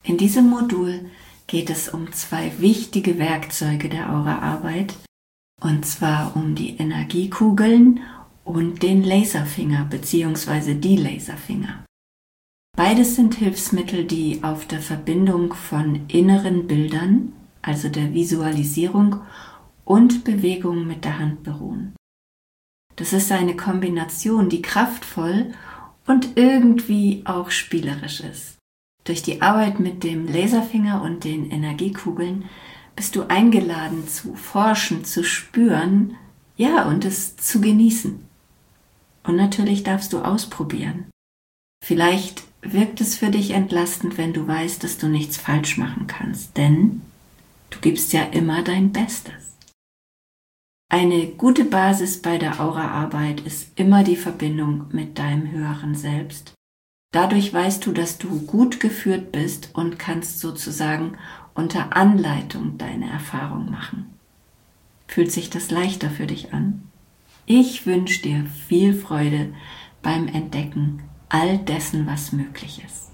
In diesem Modul geht es um 2 wichtige Werkzeuge der Auraarbeit, und zwar um die Energiekugeln und den Laserfinger bzw. die Laserfinger. Beides sind Hilfsmittel, die auf der Verbindung von inneren Bildern, also der Visualisierung und Bewegung mit der Hand beruhen. Das ist eine Kombination, die kraftvoll und irgendwie auch spielerisch ist. Durch die Arbeit mit dem Laserfinger und den Energiekugeln bist du eingeladen zu forschen, zu spüren, ja, und es zu genießen. Und natürlich darfst du ausprobieren. Vielleicht wirkt es für dich entlastend, wenn du weißt, dass du nichts falsch machen kannst, denn du gibst ja immer dein Bestes. Eine gute Basis bei der Auraarbeit ist immer die Verbindung mit deinem höheren Selbst. Dadurch weißt du, dass du gut geführt bist und kannst sozusagen unter Anleitung deine Erfahrung machen. Fühlt sich das leichter für dich an? Ich wünsche dir viel Freude beim Entdecken all dessen, was möglich ist.